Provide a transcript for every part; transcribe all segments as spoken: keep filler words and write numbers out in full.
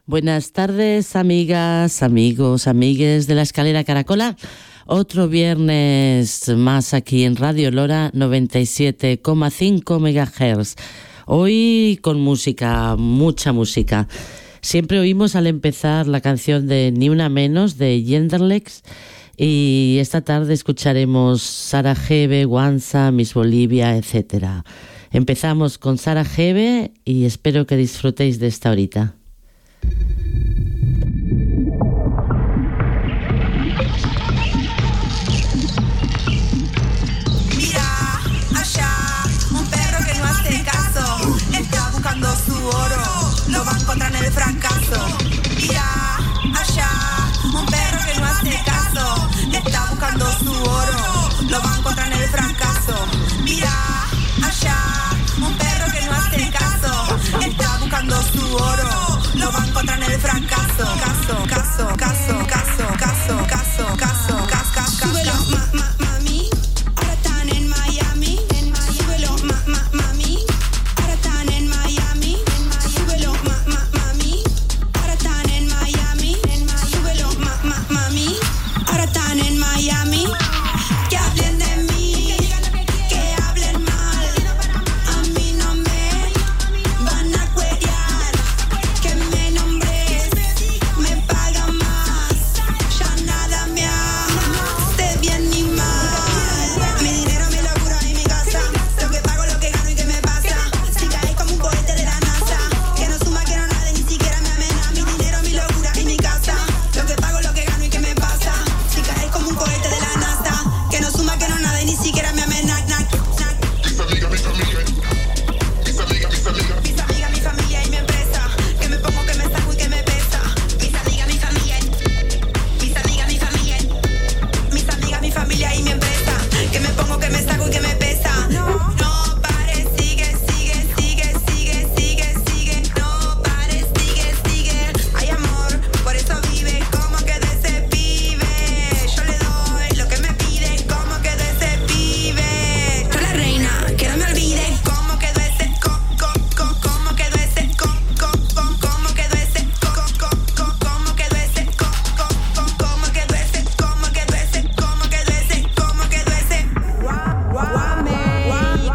Buenas tardes, amigas, amigos, amigues de la Escalera Caracola. Otro viernes más aquí en Radio Lora noventa y siete coma cinco megahertz. Hoy con música, mucha música. Siempre oímos al empezar la canción de Ni Una Menos de Genderlex. Y esta tarde escucharemos Sarajevo, Guanza, Miss Bolivia, etcétera. Empezamos con Sarajevo y espero que disfrutéis de esta horita. Mira allá, un perro que no hace caso, está buscando su oro, lo va a encontrar en el fracaso. Mira allá, un perro que no hace caso, está buscando su oro, lo va a encontrar en el fracaso. Mira allá, un perro que no hace caso, está buscando su oro, lo va a encontrar en el fracaso. Caso, caso, caso, caso, caso, caso, caso, caso, caso. Súbelo, ma, ma, mami, ahora están en Miami. Súbelo, ma, ma, mami, ahora están en Miami. Súbelo, ma, ma, mami, ahora están en Miami. Súbelo, ma, ma, mami, ahora están en Miami. Que hablen de mí, que hablen mal, a mí no me van a cuerear. Que me nombres, me pagan más, ya nada me hace bien ni mal. Mi dinero, mi locura y mi casa, lo que pago, lo que gano y qué me pasa. Si caes como un cohete de la NASA, que no suma, que no nada, ni siquiera me amena. Mi dinero, mi locura y mi casa, lo que pago, lo que gano y qué me pasa. Si caes como un cohete de la NASA, que no suma, que no nada y ni siquiera me amena. Mis amigas, mis amigas, mis amigas, mis amigas, mis amigas, mi familia y mi empresa, que me pongo, que me saco y que me pesa. Mis amigas, mi familia, mis amigas, mi familia, mis amigas, mi familia y mi empresa, que me pongo, que me saco y que me pesa. No pares, sigue, sigue, sigue, sigue, sigue, sigue. No pares, sigue, sigue. Hay amor, por eso vive. ¿Cómo quedó ese pibe? Yo le doy lo que me pide. ¿Cómo quedó ese pibe? Yo la reina, que no me olvide. ¿Cómo quedó ese co, co, co? ¿Cómo quedó ese co, co, co? ¿Cómo quedó ese co, co, co? ¿Cómo quedó ese co, co, co? ¿Cómo quedó ese? ¿Cómo quedó ese? ¿Cómo quedó ese? ¿Cómo quedó ese? Guame y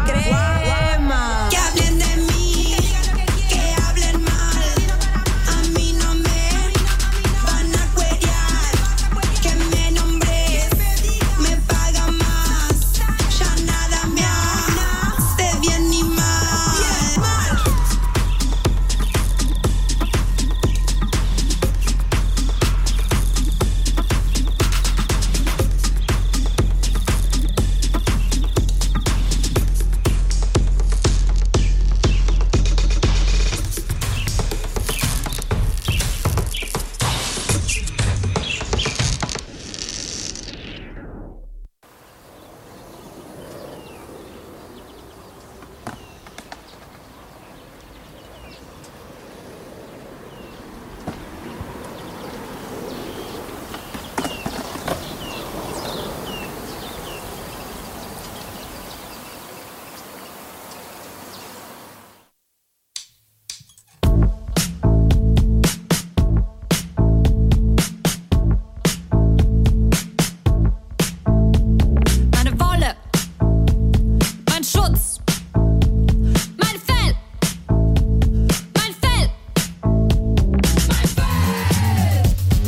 crema. Que hablen de mí, que hablen mal, a mí no me van a cuerear. Que me nombres, me pagan más, ya nada me hace bien ni mal. Meine Wolle, mein Schutz, mein Fell, mein Fell, mein Fell,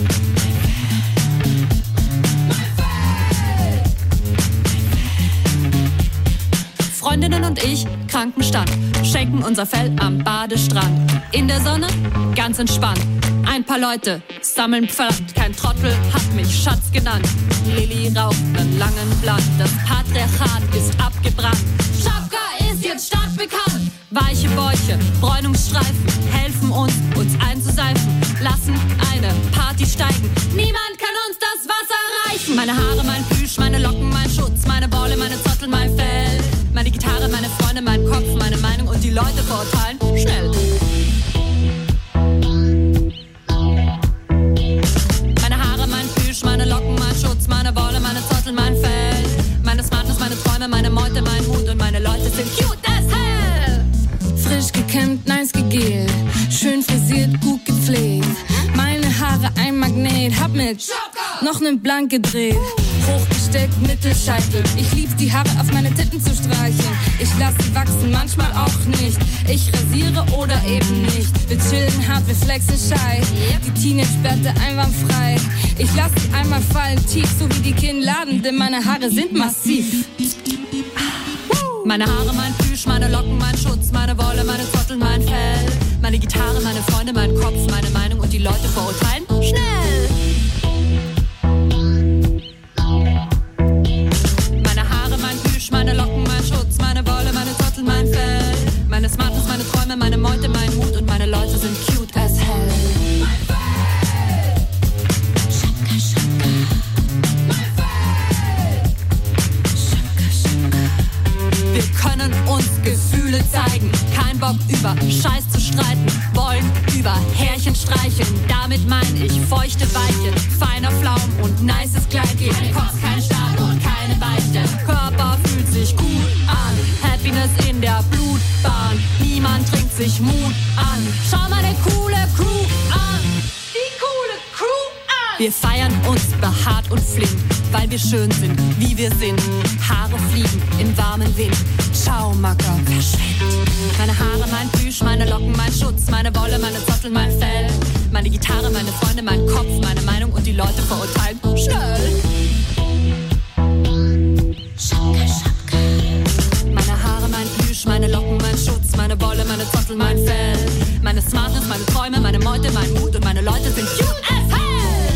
Freundinnen und ich, Krankenstand, schenken unser Fell am Badestrand. In der Sonne, ganz entspannt. Ein paar Leute sammeln Pfand. Kein Trottel hat mich Schatz genannt. Lilly raucht nen langen Blatt. Das Patriarchat ist abgebrannt. Schapka ist jetzt stadtbekannt. Weiche Bäuche, Bräunungsstreifen helfen uns, uns einzuseifen. Lassen eine Party steigen. Niemand kann uns das Wasser reichen. Meine Haare, mein Plüsch, meine Locken, mein Schutz. Meine Wolle, meine Zottel, mein Fell. Meine Gitarre, meine Freunde, mein Kopf, meine Meinung und die Leute verurteilen schnell. Meine Haare, mein Plüsch, meine Locken, mein Schutz. Meine Wolle, meine Zottel, mein Fell. Meine Smartness, meine Träume, meine Meute, mein Hut und meine Leute sind cute as hell. Frisch gekämmt, nice gegelt, schön frisiert, gut gepflegt. genäht, hab mit noch nen Blank gedreht. Hochgesteckt, Mittelscheitel. Ich lieb's, die Haare auf meine Titten zu streicheln. Ich lass sie wachsen, manchmal auch nicht. Ich rasiere oder eben nicht. Wir chillen hart, wir flexen schei. Die Teenage-Bärte einwandfrei. Ich lass sie einmal fallen, tief, so wie die Kinnladen, denn meine Haare sind massiv. Meine Haare, mein Plüsch, meine Locken, mein Schutz, meine Wolle, meine Zotteln, mein Fell. Meine Gitarre, meine Freunde, mein Kopf, meine Meinung und die Leute verurteilen schnell. Meine Haare, mein Plüsch, meine Locken, mein Schutz, meine Wolle, meine Zotteln, mein Fell. Meine Smartness, meine Träume, meine Meute, mein Mut und meine Leute sind cute as hell. Wir können uns Gefühle zeigen, kein Bock über Scheiß zu streiten, wollen über Härchen streicheln, damit mein ich feuchte Weiche, feiner Flaum und nices Kleid, kein Kopf, kein Staat und keine Beichte, Körper fühlt sich gut an, Happiness in der Blutbahn, niemand trinkt sich Mut an, schau mal eine coole Crew an, die coole Crew an. Wir feiern uns behaart und flink, weil wir schön sind, wie wir sind. Haare fliegen im warmen Wind. Ciao, Macker, verschwind. Meine Haare, mein Plüsch, meine Locken, mein Schutz, meine Wolle, meine Zotteln, mein Fell. Meine Gitarre, meine Freunde, mein Kopf, meine Meinung und die Leute verurteilen schnell. Schapka, Schapka. Meine Haare, mein Plüsch, meine Locken, mein Schutz, meine Wolle, meine Zotteln, mein Fell. Meine Smartness, meine Träume, meine Meute, mein Mut und meine Leute sind cute as hell.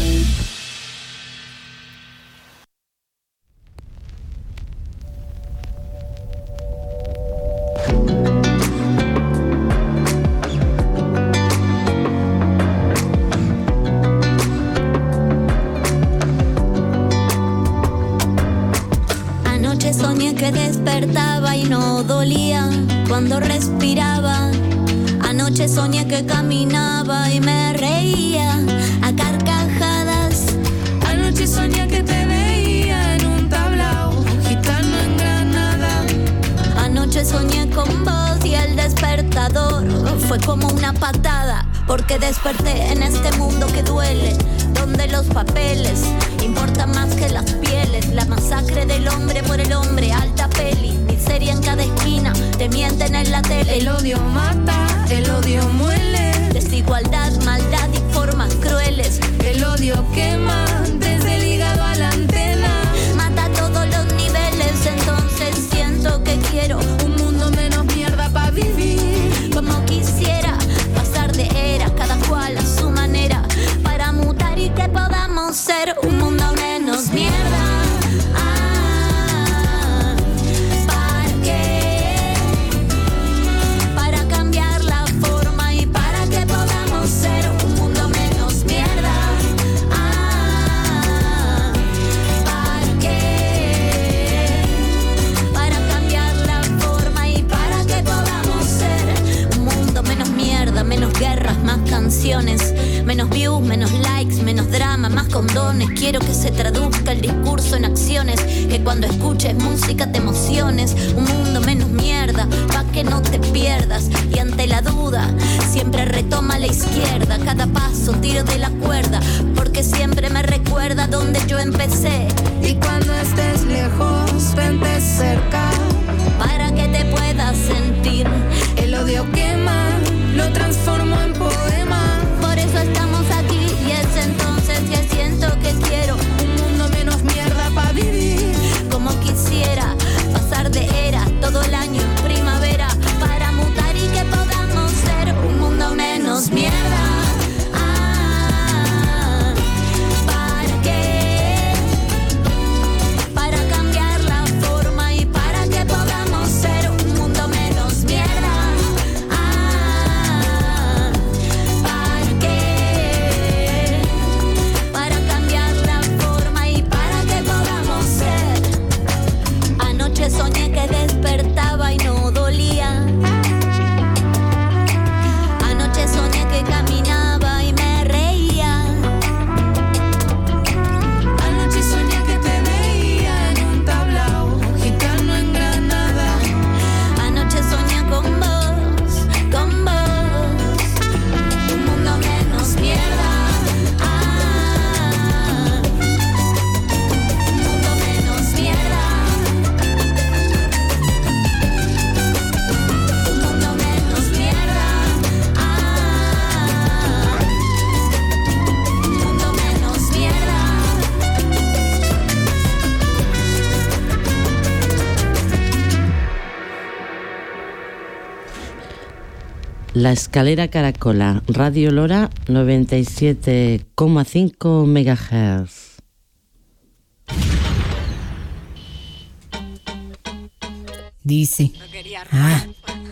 Despertaba y no dolía cuando respiraba. Anoche soñé que caminaba y me reía a carcajadas. Anoche soñé que te veía en un tablao, gitano en Granada. Anoche soñé con vos y el despertador fue como una patada, porque desperté en este mundo que duele, donde los papeles importan más que las pieles. La masacre del hombre por el hombre, alta peli, miseria en cada esquina, te mienten en la tele. El odio mata, el odio muele, desigualdad, maldad y formas crueles. El odio quema desde el hígado a la antena, mata a todos los niveles. Entonces siento que quiero un mundo menos mierda pa' vivir, como quisiera pasar de era, cada cual a su manera, para mutar y que podamos ser un mundo menos mierda. Ah, ¿para qué? Para cambiar la forma y para que podamos ser un mundo menos mierda. Ah, ¿para qué? Para cambiar la forma y para que podamos ser un mundo menos mierda, menos guerras, más canciones, menos views, menos likes, menos drama, más condones. Quiero que se traduzca el discurso en acciones, que cuando escuches música te emociones. Un mundo menos mierda, pa' que no te pierdas. Y ante la duda, siempre retoma la izquierda. Cada paso tiro de la cuerda, porque siempre me recuerda donde yo empecé. Y cuando estés lejos, vente cerca, para que te puedas sentir. El odio quema, lo transformo en poema. Por eso estamos aquí y es entonces que siento que quiero un mundo menos mierda pa' vivir, como quisiera pasar de era todo el año en primavera, para mutar y que podamos ser un mundo menos mierda. Ah, ¿para qué? Para cambiar la forma y para que podamos ser un mundo menos mierda. Ah, La Escalera Caracola, Radio Lora noventa y siete coma cinco megahertz. Dice. Ah.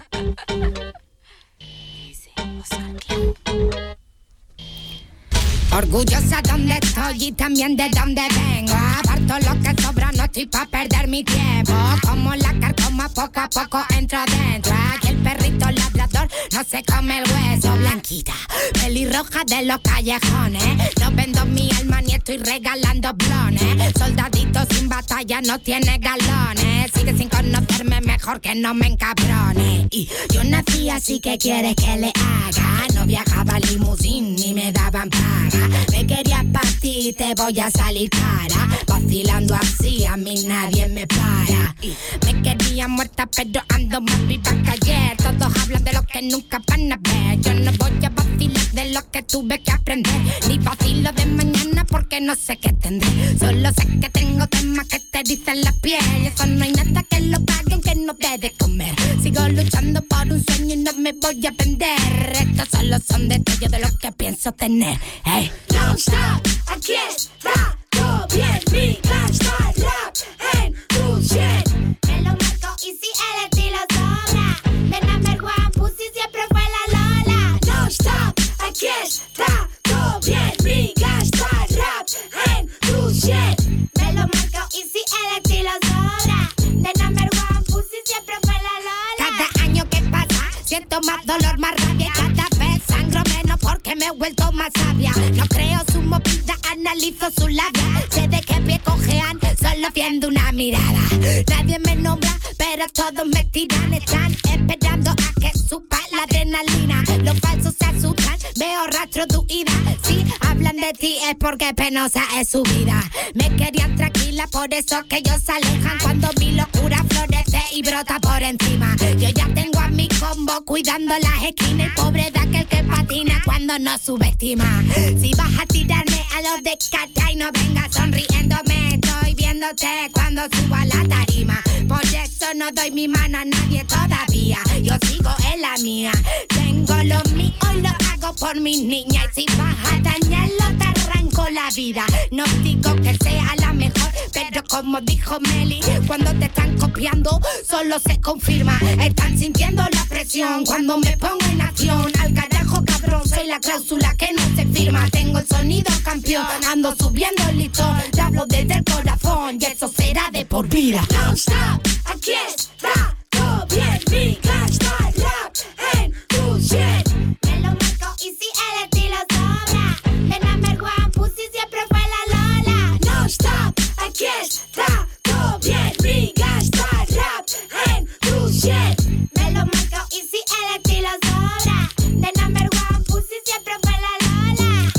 Orgullosa donde estoy y también de donde vengo. Aparto lo que sobra, no estoy pa' perder mi tiempo. Como la carcoma, poco a poco entro dentro. Aquí el perrito labrador no se come el hueso. Blanquita, pelirroja de los callejones. No vendo mi alma ni estoy regalando blones. Soldadito sin batalla no tiene galones. Sigue sin conocerme, mejor que no me encabrone. Y yo nací así, que quiere que le haga. No viajaba limusín ni me daban paga. Me quería partir, te voy a salir cara. Vacilando así, a mí nadie me para. Y me quería muerta, pero ando más viva que ayer. Todos hablan de lo que nunca van a ver. Yo no voy a vacilar de lo que tuve que aprender. Ni vacilo de mañana porque no sé qué tendré. Solo sé que tengo temas que te dicen la piel. Y eso no hay nada que lo pague aunque no te de comer. Sigo luchando por un sueño y no me voy a vender. Estos solo son detalles de lo que pienso tener. Hey. No stop, aquí está todo bien. Mi gangsta rap en tu shit. Me lo marco y si el estilo sobra. The number one pussy siempre fue la Lola. No stop, aquí está todo bien. Mi gangsta rap en tu shit. Me lo marco y si el estilo sobra. The number one pussy siempre fue la Lola. Cada año que pasa siento más dolor, más rabia. Cada vez sangro menos porque me he vuelto más sabia. No creo su movida, analizo su labia. Sé de qué pie cojean, solo viendo una mirada. Nadie me nombra, pero todos me tiran. Están esperando a que suba la adrenalina. Los falsos se asustan, veo rastro de huida. Si hablan de ti es porque penosa es su vida. Me querían tranquila, por eso que ellos se alejan. Cuando mi locura florece y brota por encima. Yo ya tengo a mi combo cuidando las esquinas. Y pobre de aquel que patina cuando no subestima. Si vas a tirarme a los de cara y no vengas sonriéndome, estoy viéndote cuando subo a la tarima. Por eso no doy mi mano a nadie todavía. Yo sigo en la mía. Tengo lo mío y lo hago por mis niñas. Y si vas a dañarlo te arranco la vida. No digo que sea la mejor, pero como dijo Meli, cuando te están copiando solo se confirma. Están sintiendo la presión cuando me pongo en acción. Al carajo cabrón, soy la cláusula que no se firma. Tengo el sonido campeón, ando subiendo el listón. Te hablo desde el corazón y eso será de por vida. No stop, aquí está todo bien. Mi gangsta rap en tu shit. Me lo marco y si el estilo sobra. The number one pussy siempre fue la Lola. No stop, aquí está todo bien. Mi gangsta rap en tu shit. Me lo marco y si el estilo sobra. The number one pussy siempre fue la Lola.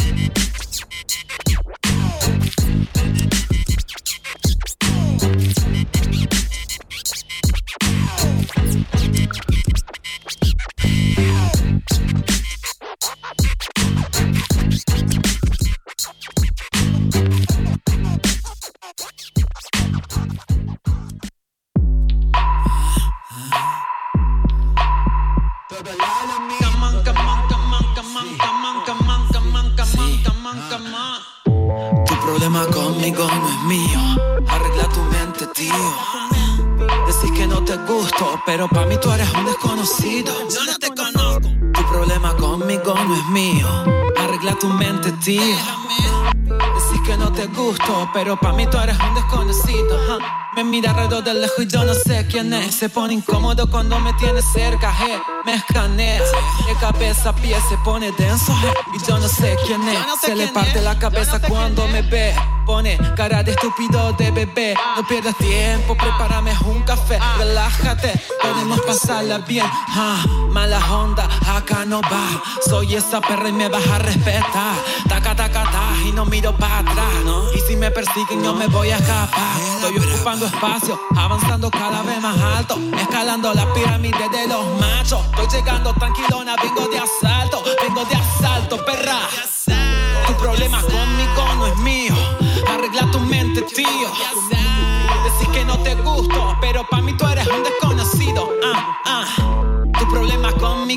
Tu problema conmigo no es mío. Arregla tu mente, tío. Decís que no te gusto, pero pa' mí tú eres un desconocido. Yo no te conozco. Tu problema conmigo no es mío. Arregla tu mente, tío. Decís que no te gusto, pero pa' mí tú eres un desconocido. huh? Me mira alrededor de lejos y yo no sé quién es. Se pone incómodo cuando me tiene cerca, hey. Me escanea, de cabeza a pie se pone denso, hey. Y yo no sé quién es. Se le parte la cabeza cuando me ve. Pone cara de estúpido de bebé. No pierdas tiempo, prepárame un café. Relájate, podemos pasarla bien. ah, Mala onda, acá no va. Soy esa perra y me vas a respetar. Taca, taca, taca, y no miro para atrás. Y si me persiguen yo me voy a escapar. Estoy ocupando espacio, avanzando cada vez más alto. Escalando la pirámide de los machos. Estoy llegando tranquilona, vengo de asalto. Vengo de asalto, perra. Tu problema conmigo no es mío. Arregla tu mente, tío. Decís que no te gusto, pero pa' mí tú eres un desconocido. ah, ah. Tu problema conmigo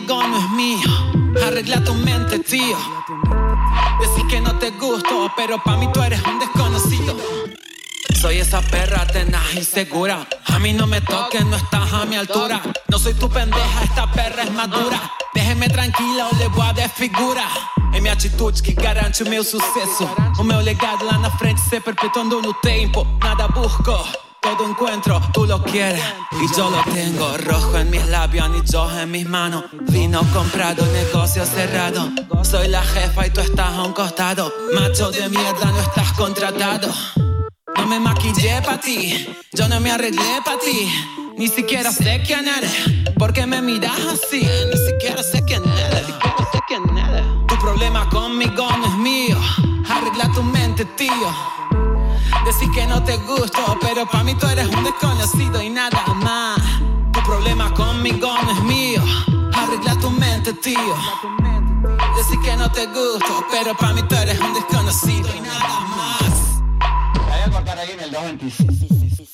conmigo no es mío. Arregla tu mente, tío. Decís que no te gusto, pero pa' mí tú eres un desconocido. Soy esa perra tenaz y segura. A mí no me toques, no estás a mi altura. No soy tu pendeja, esta perra es madura. Déjeme tranquila ou le vou a desfigura. É minha atitude que garante o meu sucesso. O meu legado lá na frente se perpetuando no tempo. Nada busco, todo encuentro, tú lo quieres y yo lo tengo. Rojo en mis labios, anillos en mis manos. Vino comprado, negocio cerrado. Soy la jefa y tú estás a un costado. Macho de mierda, no estás contratado. No me maquillé pa' ti, yo no me arreglé pa' ti. Ni siquiera sé quién eres, ¿por qué me miras así? Ni siquiera sé quién eres, ni siquiera sé quién eres. Tu problema conmigo no es mío. Arregla tu mente, tío. Decís que no te gusto, pero pa' mí tú eres un desconocido y nada más. Tu problema conmigo no es mío. Arregla tu mente, tío. Decís que no te gusto, pero pa' mí tú eres un desconocido y nada más. Voy a cortar ahí en el dos veintiséis.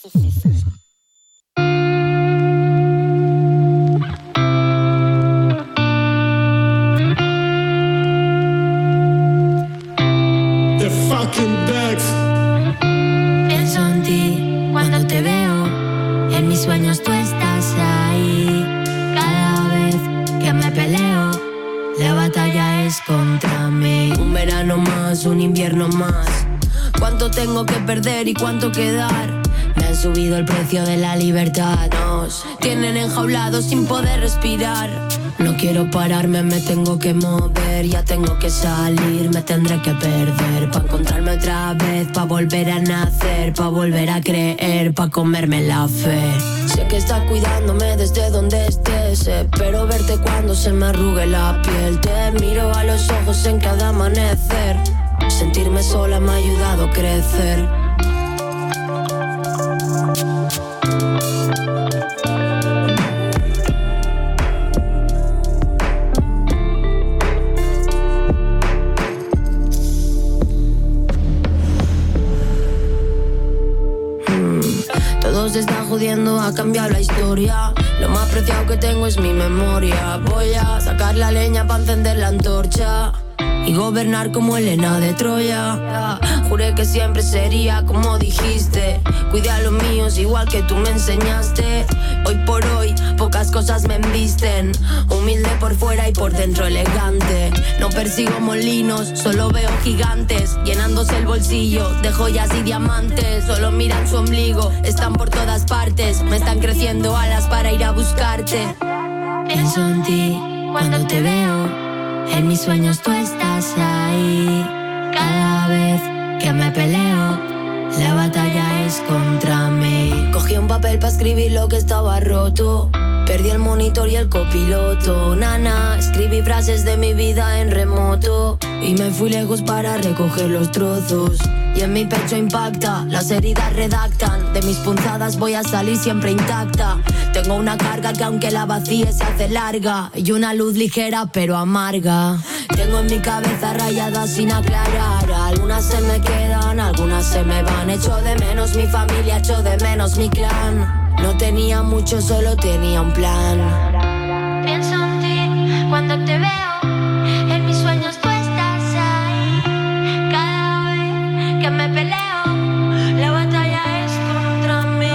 The fucking Dex. Pienso en ti cuando te veo. En mis sueños tú estás ahí. Cada vez que me peleo, la batalla es contra mí. Un verano más, un invierno más. ¿Cuánto tengo que perder y cuánto que dar? Me han subido el precio de la libertad. Nos tienen enjaulados sin poder respirar. No quiero pararme, me tengo que mover. Ya tengo que salir, me tendré que perder. Pa' encontrarme otra vez, pa' volver a nacer. Pa' volver a creer, pa' comerme la fe. Sé que estás cuidándome desde donde estés. Espero verte cuando se me arrugue la piel. Te miro a los ojos en cada amanecer. Sentirme sola me ha ayudado a crecer. hmm. Todo se está jodiendo, ha cambiado la historia. Lo más preciado que tengo es mi memoria. Voy a sacar la leña para encender la antorcha y gobernar como Helena de Troya. Juré que siempre sería como dijiste. Cuidé a los míos igual que tú me enseñaste. Hoy por hoy pocas cosas me embisten. Humilde por fuera y por dentro elegante. No persigo molinos, solo veo gigantes llenándose el bolsillo de joyas y diamantes. Solo miran su ombligo, están por todas partes. Me están creciendo alas para ir a buscarte. Pienso en ti cuando te veo. En mis sueños tú estás ahí. Cada vez que me peleo, la batalla es contra mí. Cogí un papel para escribir lo que estaba roto. Perdí el monitor y el copiloto. Nana, escribí frases de mi vida en remoto y me fui lejos para recoger los trozos. Y en mi pecho impacta, las heridas redactan. De mis punzadas voy a salir siempre intacta. Tengo una carga que aunque la vacíe se hace larga. Y una luz ligera pero amarga. Tengo en mi cabeza rayadas sin aclarar. Algunas se me quedan, algunas se me van. Echo de menos mi familia, echo de menos mi clan. No tenía mucho, solo tenía un plan. Pienso en ti cuando te veo. En mis sueños tú estás ahí. Cada vez que me peleo, la batalla es contra mí.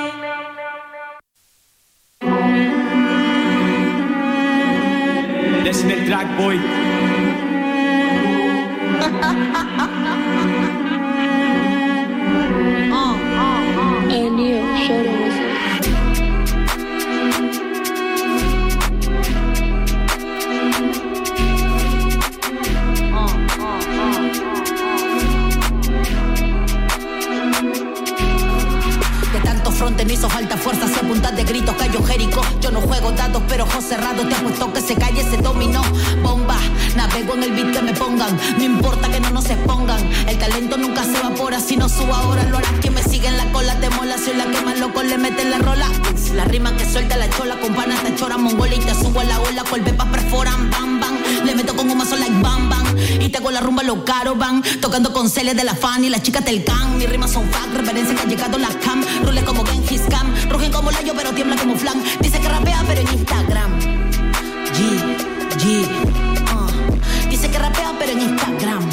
Listen el track, boy. Fronterizos, alta fuerza, se apuntan de gritos, callo Jerico. Yo no juego datos, pero ojos cerrados. Te apuesto que se calle ese dominó. Bomba, navego en el beat que me pongan. No importa que no nos expongan. El talento nunca se evapora. Si no subo ahora, lo harás. Quien me sigue en la cola te mola. Soy la que más loco le mete en la rola. La rima que suelta la chola. Con panas te chora mongola y te subo a la ola. Cual pepas perforan, bam, bam. Le meto con un mazo like bam, bam. Y te hago la rumba los caro van. Tocando con celes de la fan y las chicas del can. Mis rimas son fact, referencia que ha llegado la cam. Rule como Genghis Khan. Rugen como layo pero tiembla como flan. Dice que rapea pero en Instagram G, G, uh. Dice que rapea pero en Instagram.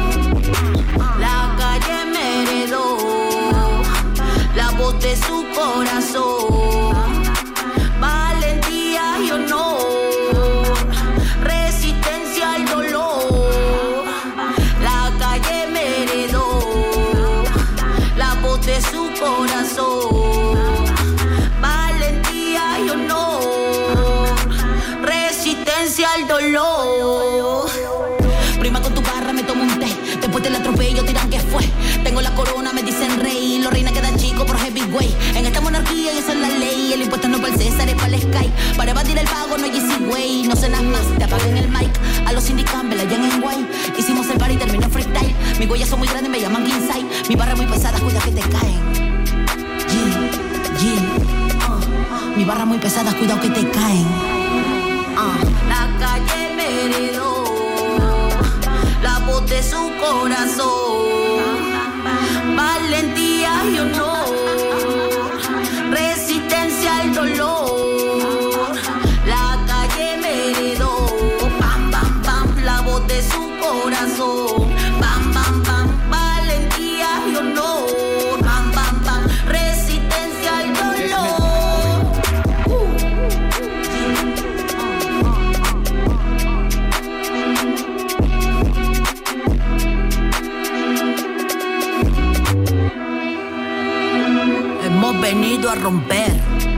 La calle me heredó la voz de su corazón. Valentía y honor, resistencia al dolor. La calle me heredó la voz de su corazón. Valentía y honor, resistencia al dolor. Prima, con tu barra me tomo un té. Después del atropello tiran que fue. Tengo la corona, me dicen rey. Los reinas quedan chicos por heavyweight. En esta monarquía y esa es la ley. El impuesto no para el César, es para el Sky. Para evadir el pago no hay easy way. No cenas más, te apagan el mic. A los Cindy Campbell allá en Guay. Hicimos el party y terminó freestyle. Mis huellas son muy grandes, me llaman Kinside. Mi barra muy pesada, cuida que te caen. G, G, uh. Mi barra muy pesada, cuidado que te caen. Uh. La calle me heredó la voz de su corazón. Valentía y honor, resistencia al dolor. La calle me heredó, pam, pam, pam, la voz de su corazón. Pam, pam, pam, valentía y honor. Pam, pam, pam, resistencia al dolor. Hemos venido a romper.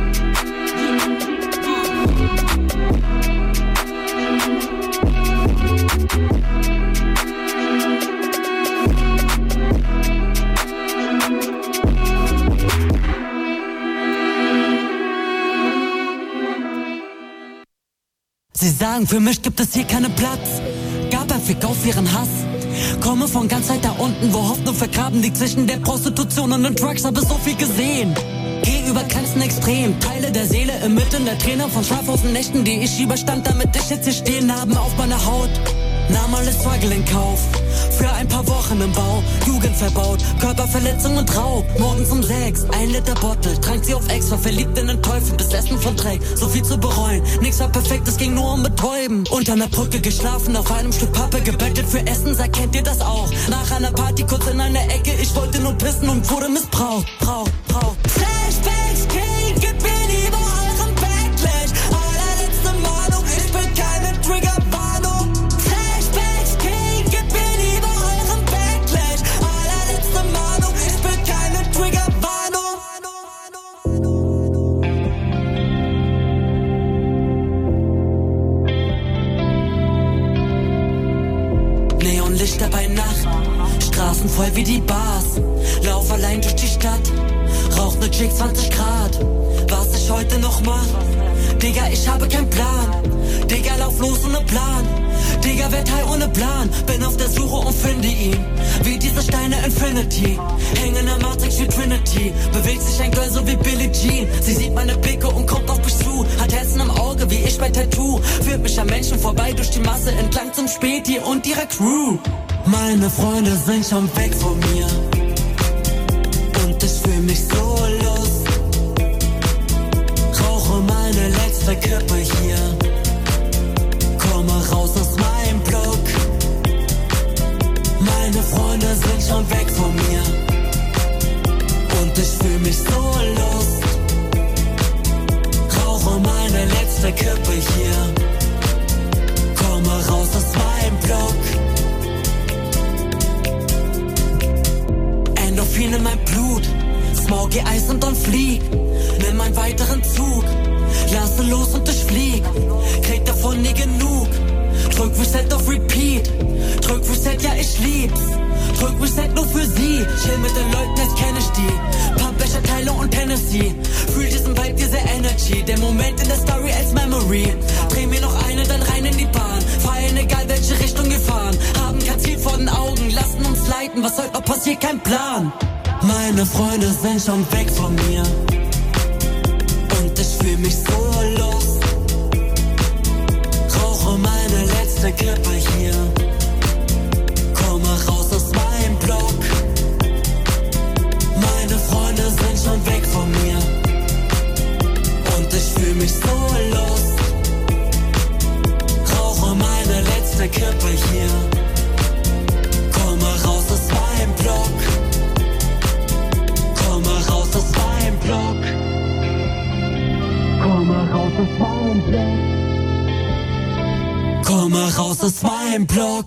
Sie sagen, für mich gibt es hier keinen Platz. Gab ein Fick auf ihren Hass. Komme von ganz weit da unten, wo Hoffnung vergraben liegt zwischen der Prostitution und den Drugs. Habe so viel gesehen. Geh über Grenzen extrem. Teile der Seele inmitten der Tränen von schlaflosen Nächten, die ich überstand, damit ich jetzt hier stehen haben auf meiner Haut. Nahm alles Struggle in Kauf. Für ein paar Wochen im Bau, Jugend verbaut, Körperverletzung und Raub. Morgens um sechs, ein Liter Bottle, trank sie auf Ex, war verliebt in den Teufel, bis Essen von Dreck, so viel zu bereuen. Nix war perfekt, es ging nur um Betäuben. Unter einer Brücke geschlafen, auf einem Stück Pappe gebettelt für Essen, sag, kennt ihr das auch? Nach einer Party kurz in einer Ecke, ich wollte nur pissen und wurde missbraucht. Brauch, brauch. Flashbacks, King, gib mir lieber euren Backlash. Allerletzte Mahnung, ich bin keine Triggerwarnung. Flashbacks, King, gib mir lieber euren Backlash. Allerletzte Mahnung, ich bin keine Triggerwarnung. Neonlichter bei Nacht, Straßen voll wie die Bars. Lauf allein durch die Stadt, rauch ne Chick zwanzig Grad. Was ich heute noch mach? Digga, ich habe keinen Plan. Digga, lauf los ohne Plan. Digga, werd high ohne Plan. Bin auf der Suche und finde ihn. Wie diese Steine Infinity. Häng in der Matrix wie Trinity. Bewegt sich ein Girl so wie Billie Jean. Sie sieht meine Blicke und kommt auf mich zu. Hat Herzen im Auge wie ich bei Tattoo. Führt mich an Menschen vorbei durch die Masse entlang zum Späti und ihrer Crew. Meine Freunde sind schon weg von mir. Und ich fühl mich so los. Rauche meine letzte Kippe hier. Komme raus aus meinem Block. Meine Freunde sind schon weg von mir. Und ich fühl mich so los. Rauche meine letzte Kippe hier. Komme raus aus meinem Block. Endorphin in mein Blut, Smoky Eis und dann flieg. Nimm einen weiteren Zug, lasse los und ich flieg. Krieg davon nie genug, drück Reset auf Repeat. Drück Reset, ja ich lieb's. Drück Reset nur für sie. Chill mit den Leuten, jetzt kenn ich die. Paar Becher, Teile und Tennessee. Fühl diesen Vibe, diese Energy. Der Moment in der Story als Memory. Dreh mir noch eine, dann rein in die Bahn. Feiern, egal welche Richtung wir fahren. Haben kein Ziel vor den Augen, lassen uns leiten. Was heute noch passiert, kein Plan. Meine Freunde sind schon weg von mir. Und ich fühl mich so los. Rauche meine letzte Kippe hier. Komme raus aus meinem Block. Meine Freunde sind schon weg von mir. Und ich fühl mich so los. Komme raus aus meinem Block.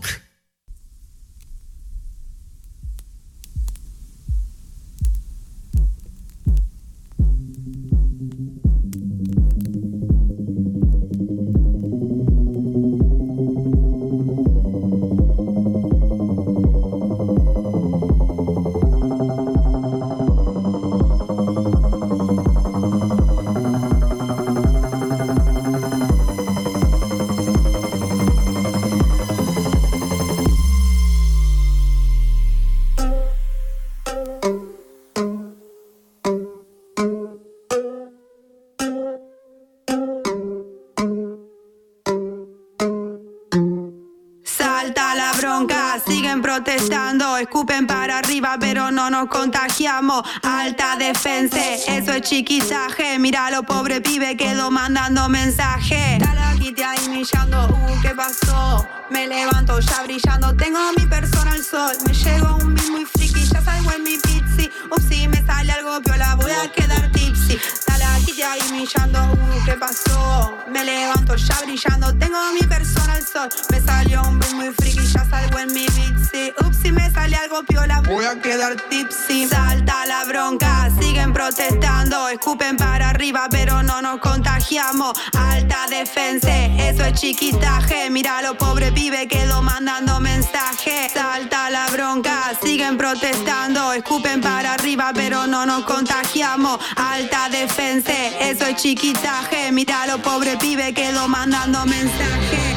Escupen para arriba, pero no nos contagiamos. Alta defensa, eso es chiquitaje. Mira lo pobre pibe, quedó mandando mensaje. Dale aquí te ahí millando, uh, ¿qué pasó? Me levanto ya brillando, tengo mi persona al sol. Me llegó un beat muy friki, ya salgo en mi pizzi. Upsi, me sale algo piola, voy a quedar tipsy. Dale aquí te ahí millando, uh, ¿qué pasó? Me levanto ya brillando, tengo mi persona al sol. Me salió un beat muy friki, ya salgo en mi pizzi. Upsi, me sale algo piola, voy a quedar tipsy. Salta la bronca, siguen protestando. Escupen para arriba, pero no nos contagiamos. Alta defensa, eso es chiquitaje. Mira lo pobre pibe, quedó mandando mensaje. Salta la bronca, siguen protestando. Escupen para arriba, pero no nos contagiamos. Alta defensa, eso es chiquitaje. Mira lo pobre pibe, quedó mandando mensaje.